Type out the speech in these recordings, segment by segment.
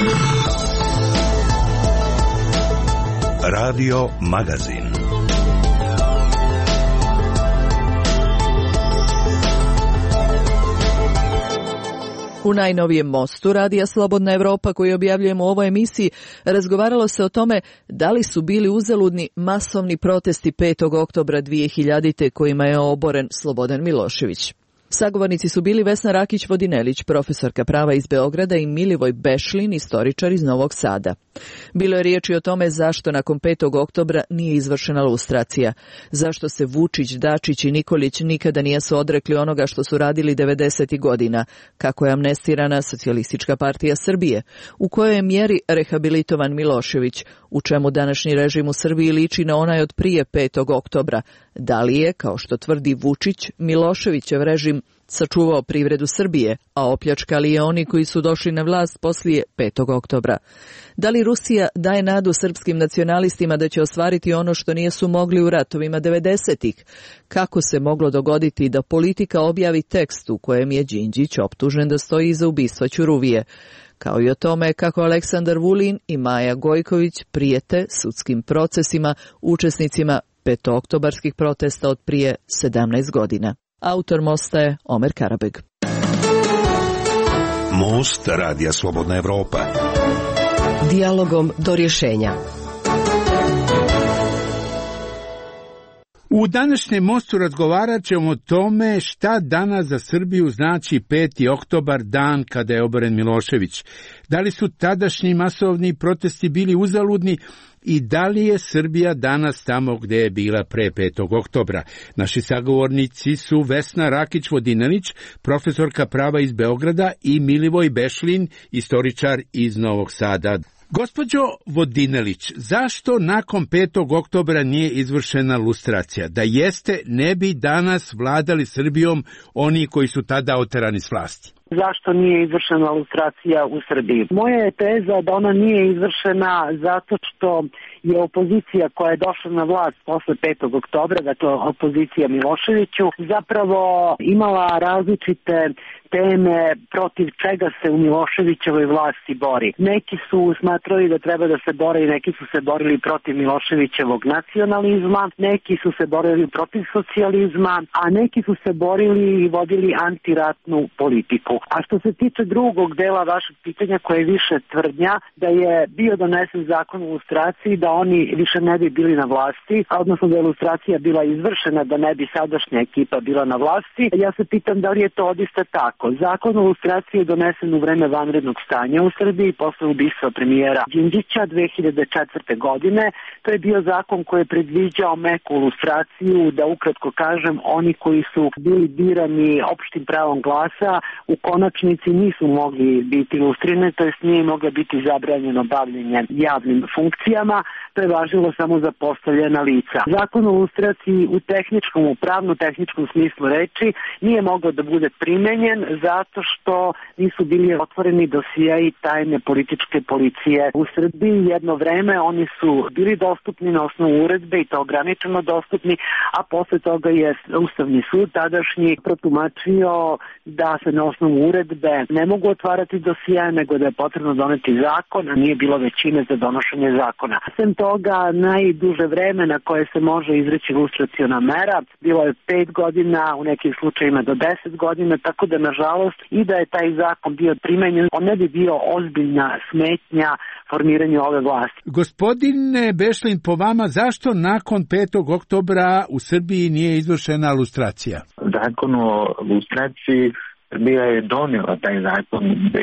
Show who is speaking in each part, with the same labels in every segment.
Speaker 1: Radio Magazin.
Speaker 2: U najnovijem mostu Radija Slobodna Evropa koji objavljujemo u ovoj emisiji razgovaralo se o tome da li su bili uzaludni masovni protesti 5. oktobra 2000. kojima je oboren Slobodan Milošević. Sagovornici su bili Vesna Rakić-Vodinelić, profesorka prava iz Beograda, i Milivoj Bešlin, istoričar iz Novog Sada. Bilo je riječi o tome zašto nakon 5. oktobra nije izvršena lustracija, zašto se Vučić, Dačić i Nikolić nikada nisu odrekli onoga što su radili 90. godina, kako je amnestirana Socijalistička partija Srbije, u kojoj je mjeri rehabilitovan Milošević, u čemu današnji režim u Srbiji liči na onaj od prije 5. oktobra. Da li je, kao što tvrdi Vučić, Miloševićev režim sačuvao privredu Srbije, a opljačkali je oni koji su došli na vlast poslije 5. oktobra? Da li Rusija daje nadu srpskim nacionalistima da će ostvariti ono što nisu mogli u ratovima 90-ih? Kako se moglo dogoditi da Politika objavi tekst u kojem je Đinđić optužen da stoji iza ubistva Ćuruvije? Kao i o tome kako Aleksandar Vulin i Maja Gojković prijete sudskim procesima učesnicima petooktobarskih protesta od prije 17 godina. Autor mosta je Omer Karabeg.
Speaker 1: Most Radija Slobodna Evropa.
Speaker 3: Dijalogom do rješenja.
Speaker 4: U današnjem mostu razgovarat ćemo o tome šta danas za Srbiju znači 5. oktobar, dan kada je oboren Milošević. Da li su tadašnji masovni protesti bili uzaludni i da li je Srbija danas tamo gdje je bila pre 5. oktobra? Naši sagovornici su Vesna Rakić-Vodinelić, profesorka prava iz Beograda, i Milivoj Bešlin, istoričar iz Novog Sada. Gospođo Vodinelić, zašto nakon 5. oktobra nije izvršena lustracija? Da jeste, ne bi danas vladali Srbijom oni koji su tada oterani s vlasti.
Speaker 5: Zašto nije izvršena lustracija u Srbiji? Moja je teza da ona nije izvršena zato što je opozicija koja je došla na vlast posle 5. oktobra, dakle opozicija Miloševiću, zapravo imala različite teme protiv čega se u Miloševićevoj vlasti bori. Neki su smatrali da treba da se bore i neki su se borili protiv Miloševićevog nacionalizma, neki su se borili protiv socijalizma, a neki su se borili i vodili antiratnu politiku. A što se tiče drugog dela vašeg pitanja, koje je više tvrdnja da je bio donesen zakon o lustraciji, da oni više ne bi bili na vlasti, odnosno da je lustracija bila izvršena, da ne bi sadašnja ekipa bila na vlasti, ja se pitam da li je to odista tako. Zakon o lustraciji je donesen u vreme vanrednog stanja u Srbiji posle ubistva premijera Đinđića 2004. godine. To je bio zakon koji je predviđao meku lustraciju, da ukratko kažem, oni koji su bili birani opštim pravom glasa u konačnici nisu mogli biti lustrirani, to jest nije moglo biti zabranjeno bavljenje javnim funkcijama. To je važilo samo za postavljena lica. Zakon o lustraciji u tehničkom, u pravno-tehničkom smislu reči nije mogao da bude primenjen zato što nisu bili otvoreni dosijeji tajne političke policije u Srbiji. Jedno vreme oni su bili dostupni na osnovu uredbe i to ograničeno dostupni, a posle toga je Ustavni sud tadašnji protumačio da se na osnovu uredbe ne mogu otvarati dosijeje, nego da je potrebno doneti zakon, a nije bilo većine za donošenje zakona. Sem toga, najduže vreme na koje se može izreći lustraciona mera bilo je 5 godina, u nekim slučajima do 10 godina, tako da nažalost i da je taj zakon bio primenjen, on ne bi bio ozbiljna smetnja formiranju ove vlasti.
Speaker 4: Gospodine Bešlin, po vama, zašto nakon 5. oktobra u Srbiji nije izvršena lustracija?
Speaker 6: Zakon o lustraciji, Srbija je donijela taj zakon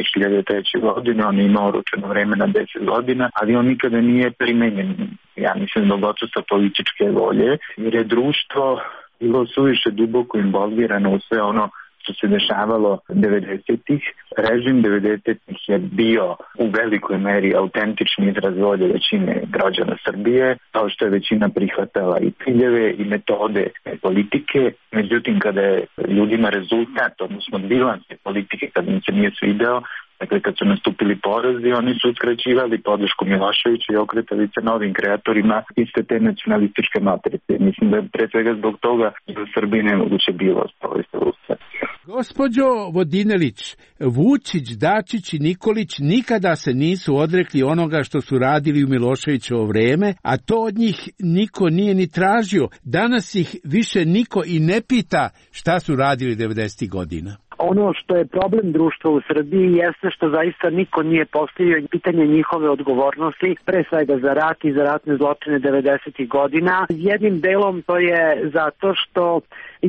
Speaker 6: 2003. godine, on je imao oročeno vreme na 10 godina, ali on nikada nije primenjen, ja mislim, zbog odsustva političke volje, jer je društvo bilo suviše duboko involvirano u sve ono što se dešavalo 90-ih. Režim 90-ih je bio u velikoj meri autentični izraz volje većine građana Srbije, kao što je većina prihvatala i ciljeve i metode politike. Međutim, kada je ljudima rezultat, odnosno bilans politike, kada im se nije svideo, dakle, kad su nastupili porazi, oni su uskraćivali podršku Miloševiću i okretali se novim kreatorima iste te nacionalističke matrice. Mislim da je pre svega zbog toga da u Srbiji nemoguće bilo sprovesti lustraciju.
Speaker 4: Gospođo Vodinelić, Vučić, Dačić i Nikolić nikada se nisu odrekli onoga što su radili u Miloševićevo vreme, a to od njih niko nije ni tražio. Danas ih više niko i ne pita šta su radili 90. godina.
Speaker 5: Ono što je problem društva u Srbiji jeste što zaista niko nije postavio pitanje njihove odgovornosti, pre svega za rat i za ratne zločine 90. godina. Jednim delom to je zato što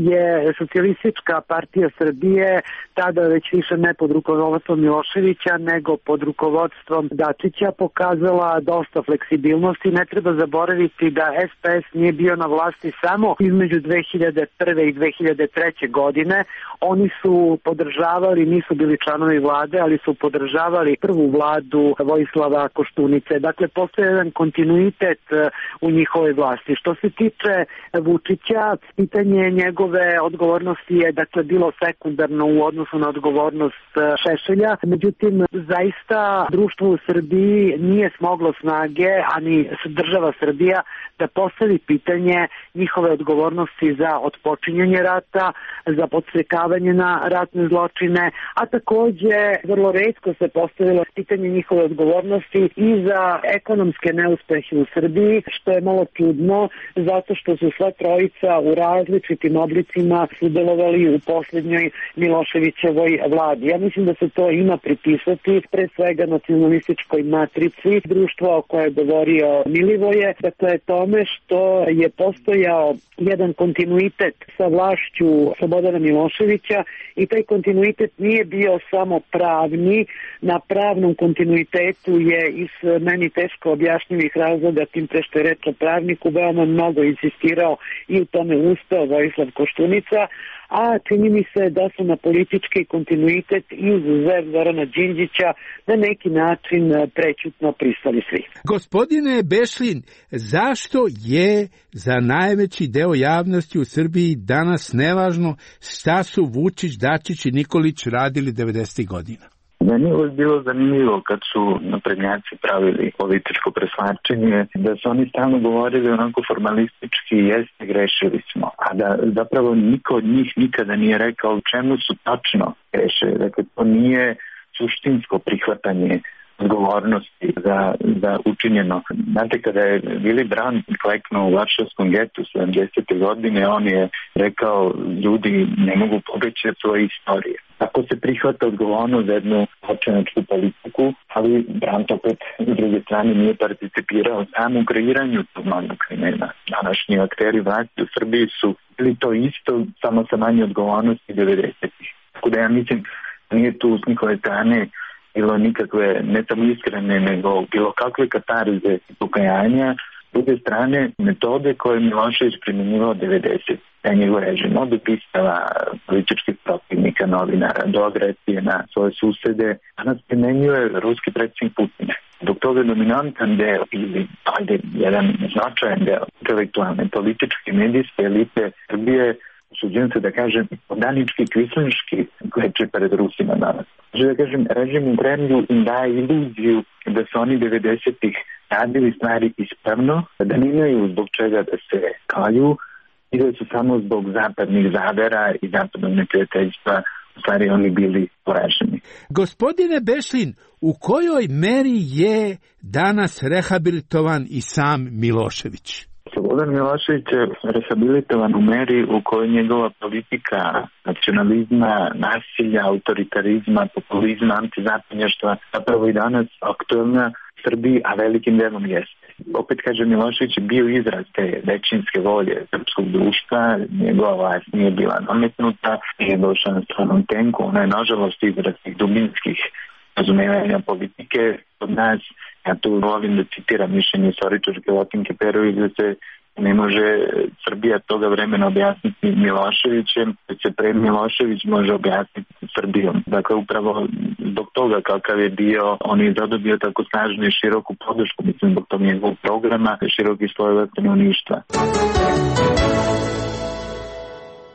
Speaker 5: je Socijalistička partija Srbije tada već više ne pod rukovodstvom Miloševića nego pod rukovodstvom Dačića pokazala dosta fleksibilnosti. Ne treba zaboraviti da SPS nije bio na vlasti samo između 2001. i 2003. godine. Oni su podržavali, nisu bili članovi vlade, ali su podržavali prvu vladu Vojislava Koštunice. Dakle, postoje jedan kontinuitet u njihovoj vlasti. Što se tiče Vučića, pitanje njegove odgovornosti je dakle bilo sekundarno u odnosu na odgovornost Šešelja. Međutim, zaista društvo u Srbiji nije smoglo snage, ani država Srbija, da postavi pitanje njihove odgovornosti za otpočinjanje rata, za podstrekavanje na ratne zločine, a takođe vrlo retko se postavilo pitanje njihove odgovornosti i za ekonomske neuspehe u Srbiji, što je malo čudno, zato što su sva trojica u različitim oblicima sudjelovali u posljednjoj Miloševićevoj vladi. Ja mislim da se to ima pripisati pre svega nacionalističkoj matrici društva o kojoj je govorio Milivoje, dakle tome što je postojao jedan kontinuitet sa vlašću Slobodana Miloševića i taj kontinuitet nije bio samo pravni. Na pravnom kontinuitetu je iz meni teško objašnjivih razloga, tim pre što je reč o pravniku, veoma mnogo insistirao i u tome uspeo Vojislav Koštunica, a čini mi se da su na politički kontinuitet i izuzev Zorana Đinđića na neki način prećutno pristali svi.
Speaker 4: Gospodine Bešlin, zašto je za najveći deo javnosti u Srbiji danas nevažno šta su Vučić, Dačić i Nikolić radili 90. godina?
Speaker 6: Meni je bilo zanimljivo kad su naprednjaci pravili političko preslačenje, da su oni stalno govorili onako formalistički, jeste, grešili smo, a da zapravo niko od njih nikada nije rekao čemu su tačno grešili. Dakle, to nije suštinsko prihvatanje odgovornosti za učinjeno. Znate, kada je Willy Brandt kleknuo u Varšavskom getu 70. godine, on je rekao, ljudi ne mogu pobeći od svoje istorije. Tako se prihvata odgovornost za jednu zločinačku politiku, ali Brandt opet s druge strane nije participirao samo u kreiranju tog manjeg krimena. Današnji akteri vlasti u Srbiji su bili to isto, samo sa manje odgovornosti 90-ih. Tako da ja mislim, nije tu s njihove strane bilo nikakve, ne samo iskrene, nego bilo kakve katarize i pokajanja. S druge strane, metode koje je Milošević primjenjivao 90. na njegov režim, od upistava političkih protivnika, novinara, do agresije na svoje susede, danas primjenjuje ruski predsjednik Putin. Dok toga je dominantan deo ili jedan značajan deo intelektualne, političke, medijske elite Srbije, usuđujem se da kažem, podanički, kvislički kleče pred Rusima danas. Da kažem, režim u Kremlju im daje iluziju da su oni 90-ih radili stvari ispravno, da nemaju zbog čega da se kalju i da su samo zbog zapadnih zavera i zapadnog neprijateljstva u stvari oni bili poraženi.
Speaker 4: Gospodine Bešlin, u kojoj meri je danas rehabilitovan i sam Milošević?
Speaker 6: Slobodan Milošević je rehabilitovan u meri u kojoj njegova politika nacionalizma, nasilja, autoritarizma, populizma, antizapadnjaštva zapravo i danas aktuelna Srbiji, a velikim delom jeste. Opet kažem, Milošević je bio izraz te većinske volje srpskog društva, njegova vlast nije bila nametnuta, nije došla na stranom tenku, ona je nažalost izraz tih dubinskih razumevanja politike od nas. Ja tu volim da citiram mišljenje istoričarke Latinke Perović da se ne može Srbija toga vremena objasniti Miloševićem, već se pre Milošević može objasniti Srbijom. Dakle, upravo zbog toga kakav je bio, on je zadobio tako snažnu i široku podršku, mislim, zbog tog njegovog programa široki slojeva stanovništva.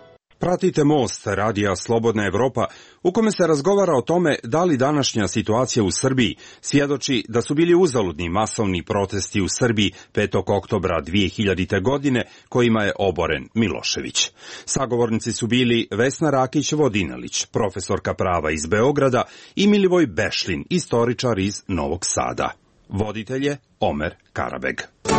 Speaker 7: Pratite Most, radija Slobodna Evropa, u kome se razgovara o tome da li današnja situacija u Srbiji svjedoči da su bili uzaludni masovni protesti u Srbiji 5. oktobra 2000. godine kojima je oboren Milošević. Sagovornici su bili Vesna Rakić-Vodinelić, profesorka prava iz Beograda, i Milivoj Bešlin, istoričar iz Novog Sada. Voditelj je Omer Karabeg.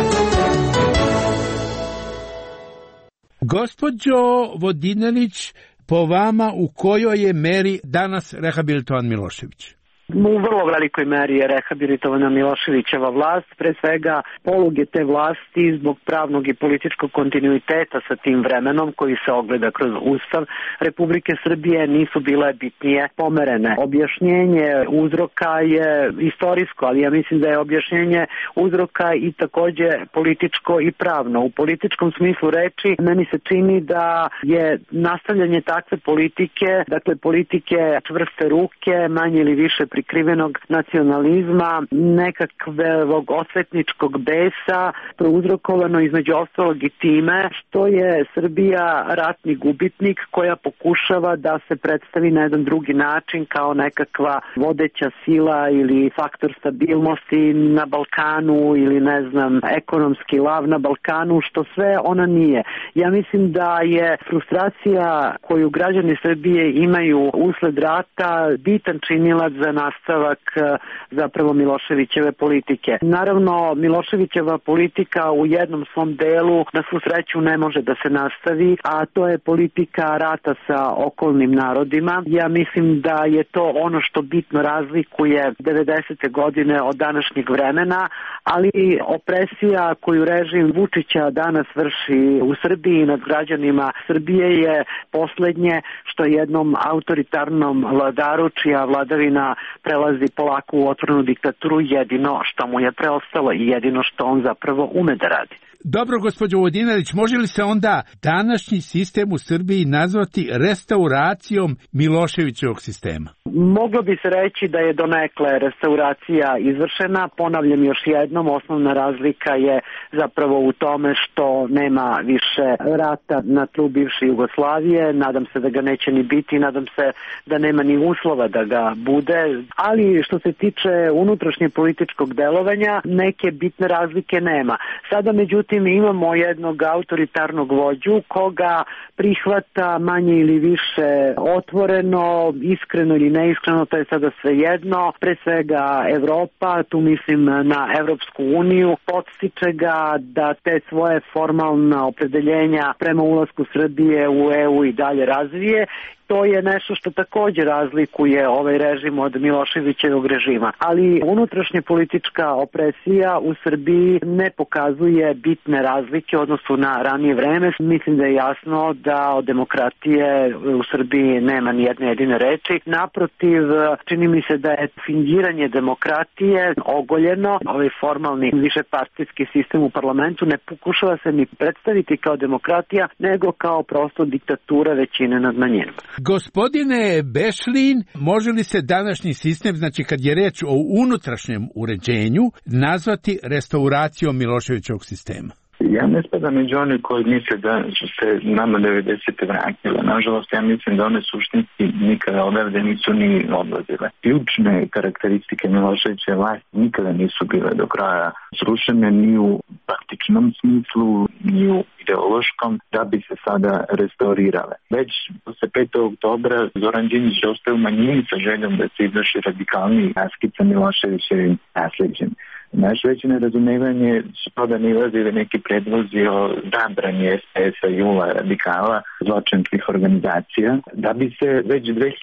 Speaker 4: Gospođo Vodinelić, po vama u kojoj je meri danas rehabilitovan Milošević?
Speaker 5: U vrlo velikoj meri je rehabilitovana Miloševićeva vlast, pre svega poluge te vlasti zbog pravnog i političkog kontinuiteta sa tim vremenom koji se ogleda kroz Ustav Republike Srbije nisu bile bitnije pomerene. Objašnjenje uzroka je istorijsko, ali ja mislim da je objašnjenje uzroka i takođe političko i pravno. U političkom smislu reči meni se čini da je nastavljanje takve politike, dakle politike čvrste ruke, manje ili više prikrivenog nacionalizma, nekakvog osvetničkog besa, prouzrokovano između ostalog i time što je Srbija ratni gubitnik koja pokušava da se predstavi na jedan drugi način kao nekakva vodeća sila ili faktor stabilnosti na Balkanu ili ekonomski lav na Balkanu, što sve ona nije. Ja mislim da je frustracija koju građani Srbije imaju usled rata bitan činilac za nastavak zapravo Miloševićeve politike. Naravno, Miloševićeva politika u jednom svom delu na svu sreću ne može da se nastavi, a to je politika rata sa okolnim narodima. Ja mislim da je to ono što bitno razlikuje 90. godine od današnjeg vremena, ali opresija koju režim Vučića danas vrši u Srbiji nad građanima Srbije je poslednje što jednom autoritarnom vladaru čija vladavina prelazi polako u otvorenu diktaturu jedino što mu je preostalo i jedino što on zapravo ume da radi.
Speaker 4: Dobro, gospođo Vodinelić, može li se onda današnji sistem u Srbiji nazvati restauracijom Miloševićevog sistema?
Speaker 5: Moglo bi se reći da je donekle restauracija izvršena. Ponavljam još jednom, osnovna razlika je zapravo u tome što nema više rata na tlu bivše Jugoslavije. Nadam se da ga neće ni biti, nadam se da nema ni uslova da ga bude. Ali što se tiče unutrašnje političkog delovanja, neke bitne razlike nema. Sada međutim imamo jednog autoritarnog vođu koga prihvata manje ili više otvoreno, iskreno ili neiskreno, to je sada svejedno. Pre svega Evropa, tu mislim na Evropsku uniju, podstiče ga da te svoje formalna opredeljenja prema ulasku Srbije u EU i dalje razvije. To je nešto što također razlikuje ovaj režim od Miloševićevog režima. Ali unutrašnja politička opresija u Srbiji ne pokazuje bitne razlike u odnosu na ranije vreme. Mislim da je jasno da od demokratije u Srbiji nema ni jedne jedine reči. Naprotiv, čini mi se da je fingiranje demokratije ogoljeno. Ovaj formalni višepartijski sistem u parlamentu ne pokušava se ni predstaviti kao demokratija, nego kao prosto diktatura većine nad manjinom.
Speaker 4: Gospodine Bešlin, može li se današnji sistem, znači kad je reč o unutrašnjem uređenju, nazvati restauracijom Miloševićevog sistema?
Speaker 6: Ja ne spadam među one koji misle da su se nama 90. vratile. Nažalost, ja mislim da one suštinski nikada odavde nisu ni odlazile. Ključne karakteristike Miloševićeve vlasti nikada nisu bile do kraja srušene ni u praktičnom smislu, ni u ideološkom, da bi se sada restaurirale. Već posle 5. oktobra Zoran Đinđić ostaje u manjini sa željom da se izvrši radikalni raskid sa Miloševićevim nasleđem. Naše veće nerazumevanje su to da nilazile neki predlozi o zabrani SPS-a i ULA radikala, zločinskih organizacija, da bi se već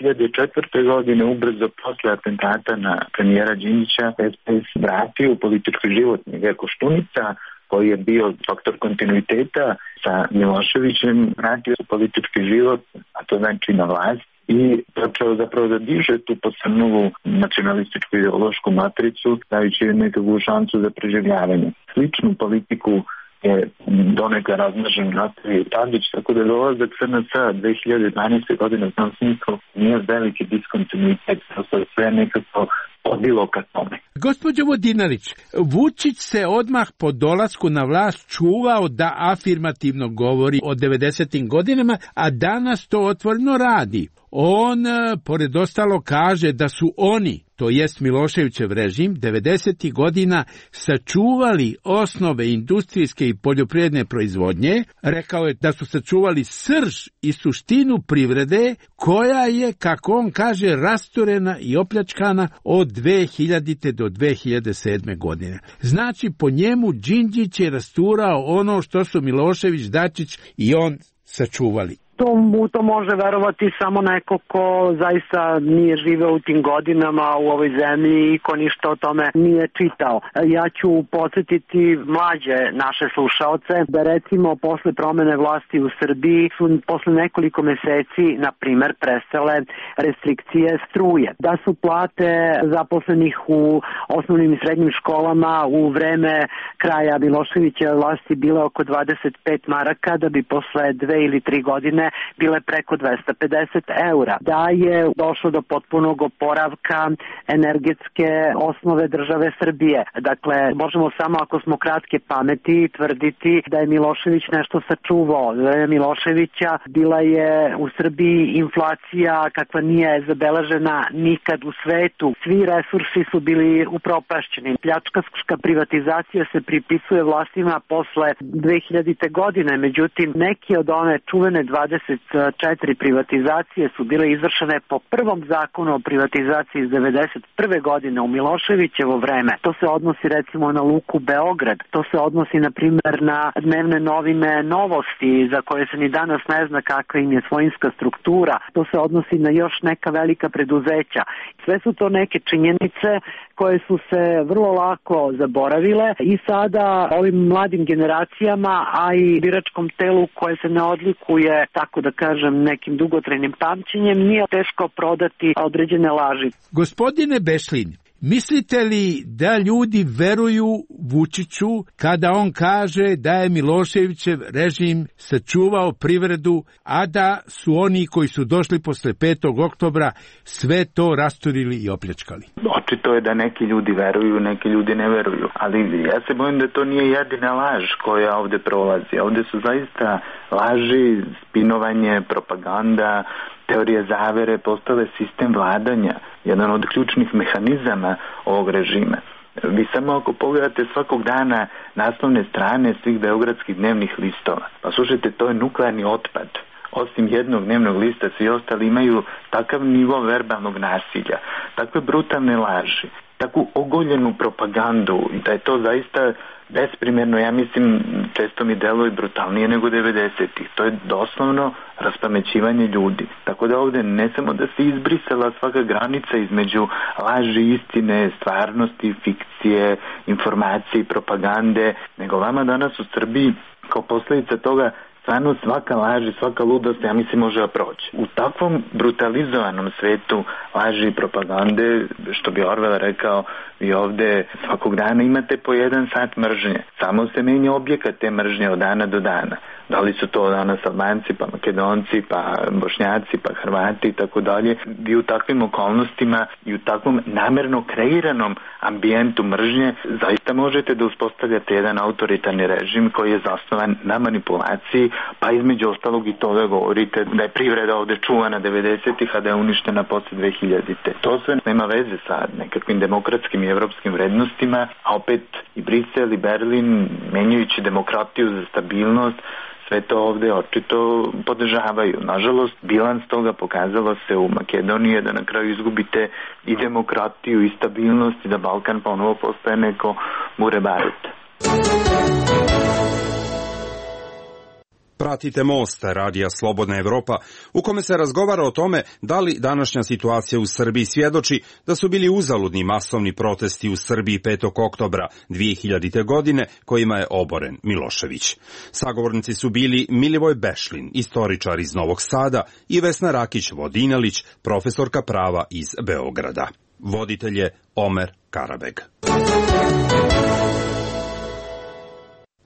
Speaker 6: 2004. godine ubrzo posle atentata na premijera Đinđića SPS vratio u politički život Mile Koštunica, koji je bio faktor kontinuiteta sa Miloševićem, vratio se politički život, a to znači na vlast, i počeo zapravo da diže tu posrnulu nacionalističku ideološku matricu, dajući nekakvu šansu za preživljavanje. Sličnu politiku je donekle razmržen nastavio Tadić, tako da dolazak SNS 2012. godine u tom smislu nije veliki diskontinuitet, to sve nekako odbilo ka tome.
Speaker 4: Gospođo Vodinelić, Vučić se odmah po dolasku na vlast čuvao da afirmativno govori o 90. godinama, a danas to otvoreno radi. On, pored ostalo, kaže da su oni, to jest Miloševićev režim, 90. godina sačuvali osnove industrijske i poljoprivredne proizvodnje. Rekao je da su sačuvali srž i suštinu privrede koja je, kako on kaže, rasturena i opljačkana od 2000. do 2007. godine. Znači, po njemu Đinđić je rasturao ono što su Milošević, Dačić i on sačuvali.
Speaker 5: To može verovati samo neko ko zaista nije živeo u tim godinama u ovoj zemlji i ko ništa o tome nije čitao. Ja ću podsjetiti mlađe naše slušaoce da recimo posle promene vlasti u Srbiji su posle nekoliko meseci, na primer, prestale restrikcije struje. Da su plate zaposlenih u osnovnim i srednjim školama u vreme kraja Miloševićeve vlasti bile oko 25 maraka, da bi posle 2 ili 3 godine bile preko 250 eura. Da je došlo do potpunog oporavka energetske osnove države Srbije. Dakle, možemo samo ako smo kratke pameti tvrditi da je Milošević nešto sačuvao. Da je Miloševića bila je u Srbiji inflacija kakva nije zabeležena nikad u svetu. Svi resursi su bili upropašćeni. Pljačkaška privatizacija se pripisuje vlastima posle 2000. godine, međutim neki od one čuvene 24 privatizacije su bile izvršene po prvom zakonu o privatizaciji iz 1991. godine u Miloševićevo vreme. To se odnosi recimo na Luku Beograd, to se odnosi na primjer na dnevne novine Novosti za koje se ni danas ne zna kakva im je svojinska struktura, to se odnosi na još neka velika preduzeća. Sve su to neke činjenice koje su se vrlo lako zaboravile i sada ovim mladim generacijama, a i biračkom telu koje se ne odlikuje, tako da kažem, nekim dugotrajnim pamćenjem, nije teško prodati određene laži.
Speaker 4: Gospodine Bešlin, mislite li da ljudi veruju Vučiću kada on kaže da je Miloševićev režim sačuvao privredu, a da su oni koji su došli posle 5. oktobra sve to rasturili i opljačkali?
Speaker 6: Očito je da neki ljudi veruju, neki ljudi ne veruju, ali ja se bojim da to nije jedina laž koja ovde prolazi. Ovde su zaista laži, spinovanje, propaganda, teorije zavere postale sistem vladanja, jedan od ključnih mehanizama ovog režima. Vi samo ako pogledate svakog dana naslovne strane svih beogradskih dnevnih listova, pa slušajte, to je nuklearni otpad. Osim jednog dnevnog lista, svi ostali imaju takav nivo verbalnog nasilja, takve brutalne laži, takvu ogoljenu propagandu, da je to zaista besprimerno, ja mislim, često mi deluje brutalnije nego 90-ih. To je doslovno raspamećivanje ljudi. Tako da ovde ne samo da se izbrisala svaka granica između laži, istine, stvarnosti, fikcije, informacije i propagande, nego vama danas u Srbiji kao posljedica toga stvarno svaka laž i svaka ludost, ja mislim, može da proći. U takvom brutalizovanom svetu laži i propagande, što bi Orwell rekao, vi ovde svakog dana imate po 1 sat mržnje. Samo se menja objekat te mržnje od dana do dana. Da li su to danas Albanci, pa Makedonci, pa Bošnjaci, pa Hrvati i tako dalje. Vi u takvim okolnostima i u takvom namerno kreiranom ambijentu mržnje zaista možete da uspostavljate jedan autoritarni režim koji je zasnovan na manipulaciji, pa između ostalog i to da govorite da je privreda ovde čuvana 90-ih, a da je uništena posle 2000-te. To sve nema veze sa nekakvim demokratskim i evropskim vrednostima, a opet i Brisel i Berlin, menjajući demokratiju za stabilnost, sve to ovde očito podržavaju. Nažalost, bilans toga pokazalo se u Makedoniji da na kraju izgubite i demokratiju i stabilnost i da Balkan ponovo postaje neko bure barut.
Speaker 7: Pratite Most, radija Slobodna Evropa, u kome se razgovara o tome da li današnja situacija u Srbiji svjedoči da su bili uzaludni masovni protesti u Srbiji 5. oktobra 2000. godine kojima je oboren Milošević. Sagovornici su bili Milivoj Bešlin, istoričar iz Novog Sada, i Vesna Rakić-Vodinelić, profesorka prava iz Beograda. Voditelj je Omer Karabeg.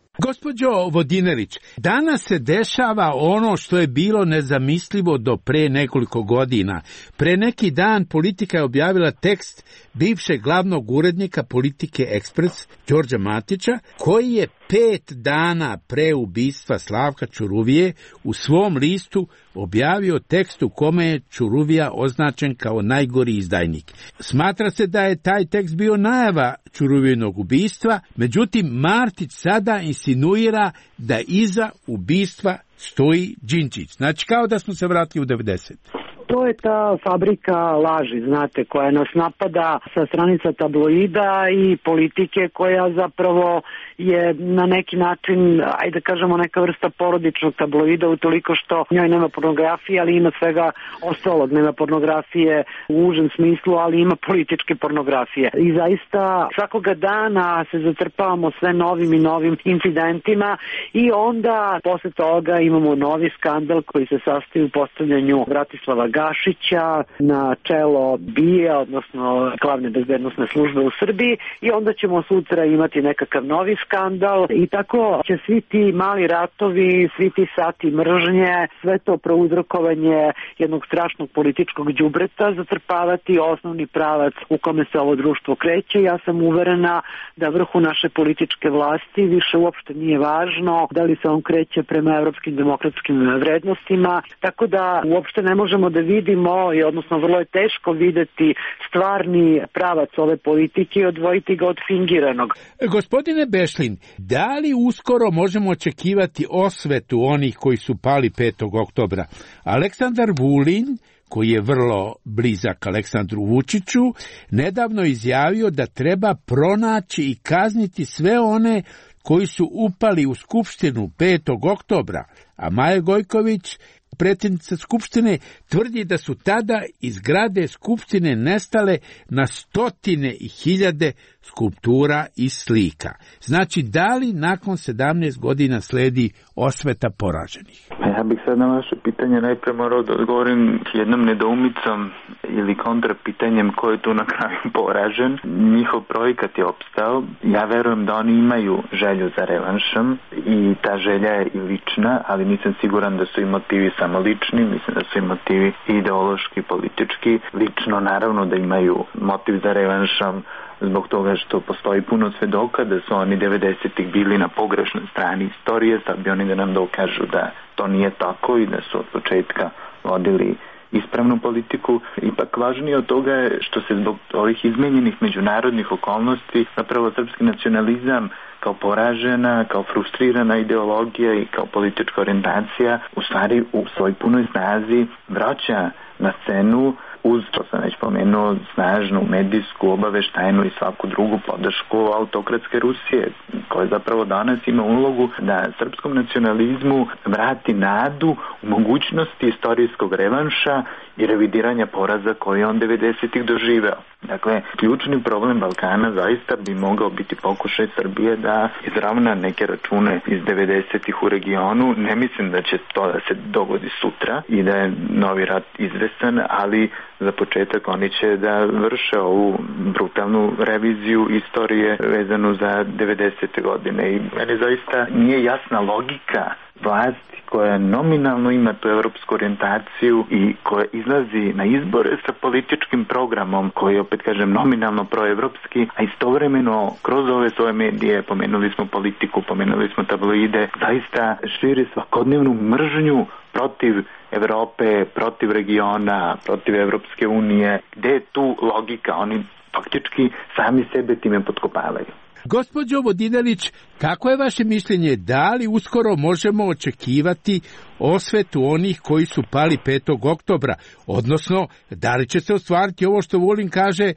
Speaker 4: Gospođo Vodinelić, danas se dešava ono što je bilo nezamislivo do pre nekoliko godina. Pre neki dan Politika je objavila tekst bivšeg glavnog urednika Politike Ekspres, Đorđa Matića, koji je 5 dana pre ubistva Slavka Ćuruvije u svom listu objavio tekst u kome je Ćuruvija označen kao najgori izdajnik. Smatra se da je taj tekst bio najava Ćuruvijinog ubistva, međutim Martić sada insinuira da iza ubistva stoji Đinđić. Znači kao da smo se vratili u 90.
Speaker 5: To je ta fabrika laži, znate, koja nas napada sa stranica tabloida i Politike, koja zapravo je na neki način, ajde da kažemo, neka vrsta porodičnog tabloida, utoliko što njoj nema pornografije, ali ima svega ostalog. Nema pornografije u užem smislu, ali ima političke pornografije. I zaista svakoga dana se zatrpavamo sve novim i novim incidentima i onda posle toga imamo novi skandal koji se sastoji u postavljanju Bratislava Gašića na čelo BIA, odnosno glavne bezbednosne službe u Srbiji, i onda ćemo sutra imati nekakav novi skandal i tako će svi ti mali ratovi, svi ti sati mržnje, sve to prouzrokovanje jednog strašnog političkog đubreta zatrpavati osnovni pravac u kome se ovo društvo kreće. Ja sam uverena da vrhu naše političke vlasti više uopšte nije važno da li se on kreće prema evropskim demokratskim vrednostima, tako da uopšte ne možemo da vidimo, odnosno vrlo je teško videti stvarni pravac ove politike i odvojiti ga od fingiranog.
Speaker 4: Gospodine Bešlin, da li uskoro možemo očekivati osvetu onih koji su pali 5. oktobra? Aleksandar Vulin, koji je vrlo blizak Aleksandru Vučiću, nedavno izjavio da treba pronaći i kazniti sve one koji su upali u Skupštinu 5. oktobra, a Maja Gojković, predsjednica Skupštine, tvrdi da su tada iz zgrade Skupštine nestale na stotine i hiljade skulptura i slika. Znači, da li nakon 17 godina sledi osveta poraženih?
Speaker 6: Ja bih sad na vaše pitanje najpre morao da odgovorim jednom nedoumicom ili kontrapitanjem ko je tu na kraju poražen. Njihov projekat je opstao. Ja verujem da oni imaju želju za revanšom i ta želja je i lična, ali nisam siguran da su i motivi samo lični, mislim da su i motivi ideološki, politički. Lično naravno da imaju motiv za revanšom zbog toga što postoji puno svedoka da su oni 90-ih bili na pogrešnoj strani istorije, sad bi oni da nam dokažu da to nije tako i da su od početka vodili ispravnu politiku. Ipak važnije od toga je što se zbog ovih izmenjenih međunarodnih okolnosti zapravo srpski nacionalizam kao poražena, kao frustrirana ideologija i kao politička orijentacija u stvari u svoj punoj snazi vraća na scenu uz, što sam već pomenuo, snažnu medijsku, obaveštajnu i svaku drugu podršku autokratske Rusije, koja zapravo danas ima ulogu da srpskom nacionalizmu vrati nadu u mogućnosti istorijskog revanša i revidiranja poraza koje on 90-ih doživeo. Dakle, ključni problem Balkana zaista bi mogao biti pokušaj Srbije da izravna neke račune iz 90-ih u regionu. Ne mislim da će to da se dogodi sutra i da je novi rat izvesan, ali za početak oni će da vrše ovu brutalnu reviziju istorije vezanu za 90. godine. I meni zaista nije jasna logika vlasti koja nominalno ima tu evropsku orijentaciju i koja izlazi na izbore sa političkim programom koji je, opet kažem, nominalno proevropski, a istovremeno kroz ove svoje medije, pomenuli smo Politiku, pomenuli smo tabloide, zaista širi svakodnevnu mržnju protiv Evrope, protiv regiona, protiv Evropske unije. Gde je tu logika? Oni faktički sami sebe time potkopavaju.
Speaker 4: Gospođo Vodinelić, kako je vaše mišljenje, da li uskoro možemo očekivati osvetu onih koji su pali 5. oktobra, odnosno da li će se ostvariti ovo što Vulin kaže,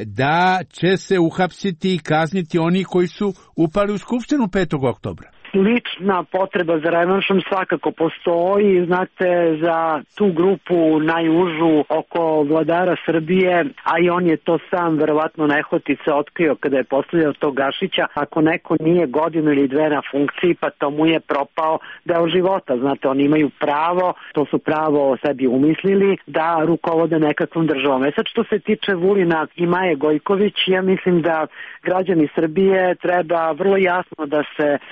Speaker 4: da će se uhapsiti i kazniti oni koji su upali u Skupštinu 5. oktobra?
Speaker 5: Lična potreba za revanšom svakako postoji, znate, za tu grupu najužu oko vladara Srbije, a i on je to sam verovatno nehotice otkrio kada je postavljao tog Gašića. Ako neko nije godinu ili dve na funkciji, pa to mu je propao deo života, znate, oni imaju pravo, to su pravo sebi umislili, da rukovode nekakvom državom. Sad što se tiče Vulina i Maje Gojković, ja mislim da građani Srbije treba vrlo jasno da se sete njih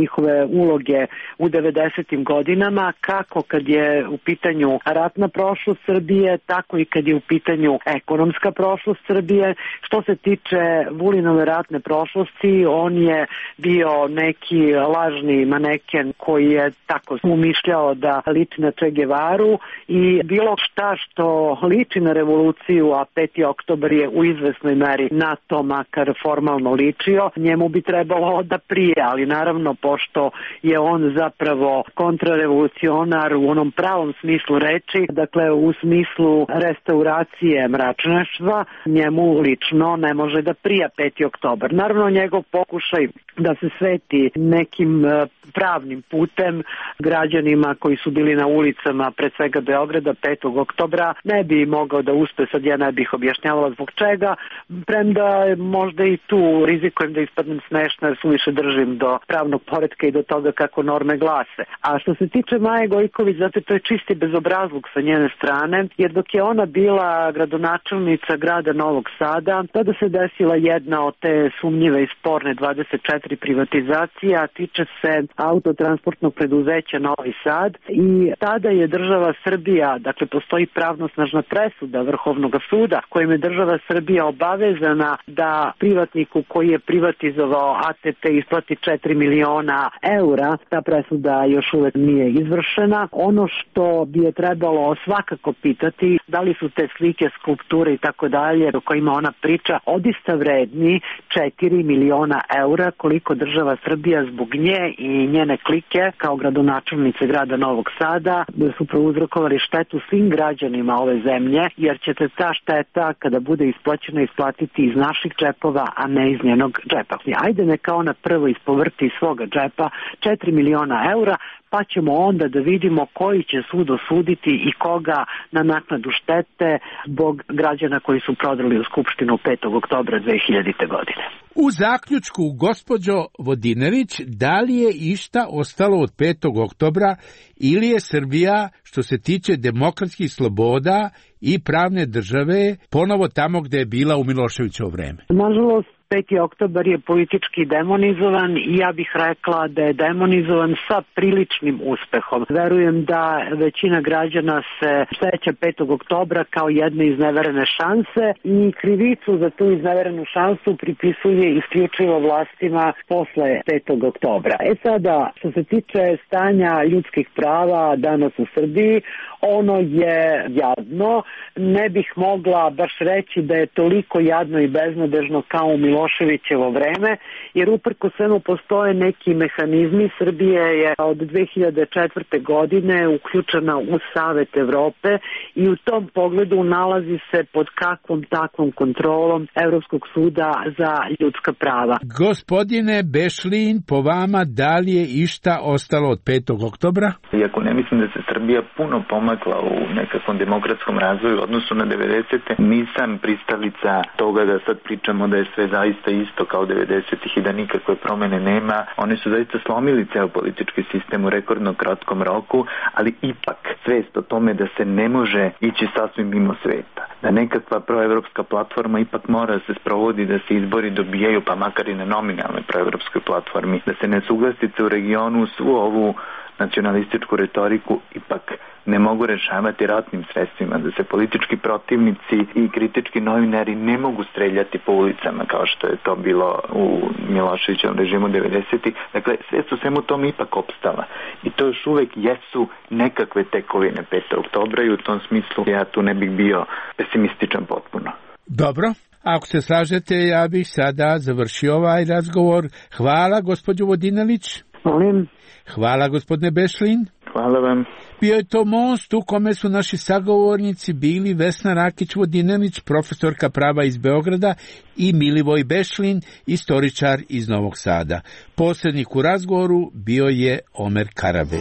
Speaker 5: njihove uloge u 90. godinama, kako kad je u pitanju ratna prošlost Srbije, tako i kad je u pitanju ekonomska prošlost Srbije. Što se tiče Vulinove ratne prošlosti, on je bio neki lažni maneken koji je tako umišljao da liči na Che Guevaru i bilo šta što liči na revoluciju, a 5. oktobar je u izvesnoj meri na to makar formalno ličio, njemu bi trebalo da prije, ali naravno pošto je on zapravo kontrarevolucionar u onom pravom smislu reči, dakle u smislu restauracije mračnjaštva, njemu lično ne može da prija 5. oktobar. Naravno njegov pokušaj da se sveti nekim pravnim putem građanima koji su bili na ulicama pred svega Beograda 5. oktobra ne bi mogao da uspe, sad ja ne bih objašnjavala zbog čega, premda možda i tu rizikujem da ispadnem smešna jer suviše držim do pravnog poretka i do toga kako norme glase. A što se tiče Maje Gojković, zato to je čisti bezobrazluk sa njene strane, jer dok je ona bila gradonačelnica grada Novog Sada, tada se desila jedna od te sumnjive i sporne 24 privatizacija, tiče se autotransportnog preduzeća Novi Sad i tada je država Srbija, dakle postoji pravnosnažna presuda Vrhovnog suda kojim je država Srbija obavezana da privatniku koji je privatizovao ATP isplati 4 miliona eura. Ta presuda još uvek nije izvršena. Ono što bi je trebalo svakako pitati, da li su te slike, skulpture i tako dalje o kojima ona priča odista vredni 4 miliona eura, koliko država Srbija zbog nje i njene klike kao gradonačelnice grada Novog Sada su prouzrokovali štetu svim građanima ove zemlje, jer ćete ta šteta kada bude isplaćena isplatiti iz naših džepova, a ne iz njenog džepa. Ajde neka ona prvo ispovrti iz svoga džepa 4 miliona eura, pa ćemo onda da vidimo koji će sud osuditi i koga na naknadu štete zbog građana koji su prodrali u Skupštinu 5. oktobra 2000. godine.
Speaker 4: U zaključku, gospođo Vodinelić, da li je išta ostalo od 5. oktobra ili je Srbija, što se tiče demokratskih sloboda i pravne države, ponovo tamo gde je bila u Miloševićevo vreme?
Speaker 5: Nažalost, 5. oktobar je politički demonizovan i ja bih rekla da je demonizovan sa priličnim uspehom. Verujem da većina građana se seća 5. oktobra kao jedne izneverene šanse i krivicu za tu izneverenu šansu pripisuje isključivo vlastima posle 5. oktobra. Sada, što se tiče stanja ljudskih prava danas u Srbiji, ono je jadno. Ne bih mogla baš reći da je toliko jadno i beznadežno kao u Miloševićevo vreme, jer uprko svemu postoje neki mehanizmi. Srbija je od 2004. godine uključena u Savet Evrope i u tom pogledu nalazi se pod kakvom takvom kontrolom Evropskog suda za ljudska prava.
Speaker 4: Gospodine Bešlin, po vama, da li je išta ostalo od 5. oktobra?
Speaker 6: Iako ne mislim da se Srbija puno pomakla u nekakvom demokratskom razvoju u odnosu na 90. nisam pristalica toga da sad pričamo da je sve zaista isto kao 90-ih i da nikakve promene nema. Oni su zaista slomili ceo politički sistem u rekordno kratkom roku, ali ipak svest o tome da se ne može ići sasvim mimo sveta. Da nekakva proevropska platforma ipak mora da se sprovodi, da se izbori dobijaju, pa makar i na nominalnoj proevropskoj platformi. Da se nesuglasice u regionu svu ovu nacionalističku retoriku ipak ne mogu rešavati ratnim sredstvima, da se politički protivnici i kritički novinari ne mogu streljati po ulicama kao što je to bilo u Miloševićevom režimu 90-ih. Dakle, sve su svemu tom ipak opstala. I to još uvek jesu nekakve tekovine 5. oktobra i u tom smislu ja tu ne bih bio pesimističan potpuno.
Speaker 4: Dobro. Ako se slažete, ja bih sada završio ovaj razgovor. Hvala, gospođo Vodinelić.
Speaker 5: Molim.
Speaker 4: Hvala, gospodine Bešlin.
Speaker 6: Hvala vam.
Speaker 4: Bio je to most u kome su naši sagovornici bili Vesna Rakić-Vodinelić, profesorka prava iz Beograda, i Milivoj Bešlin, istoričar iz Novog Sada. Posrednik u razgovoru bio je Omer Karabe.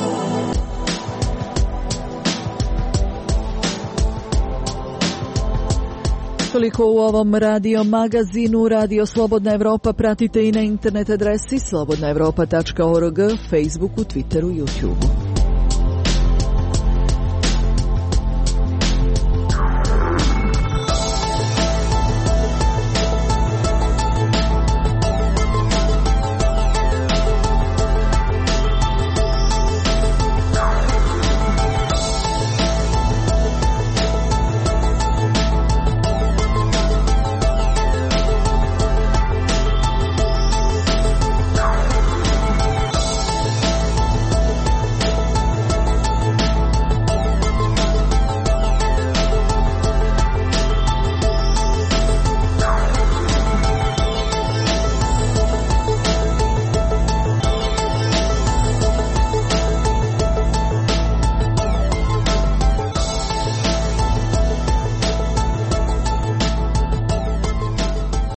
Speaker 2: Toliko u ovom radio magazinu. Radio Slobodna Evropa pratite i na internet adresi slobodnaevropa.org, Facebooku, Twitteru, YouTubeu.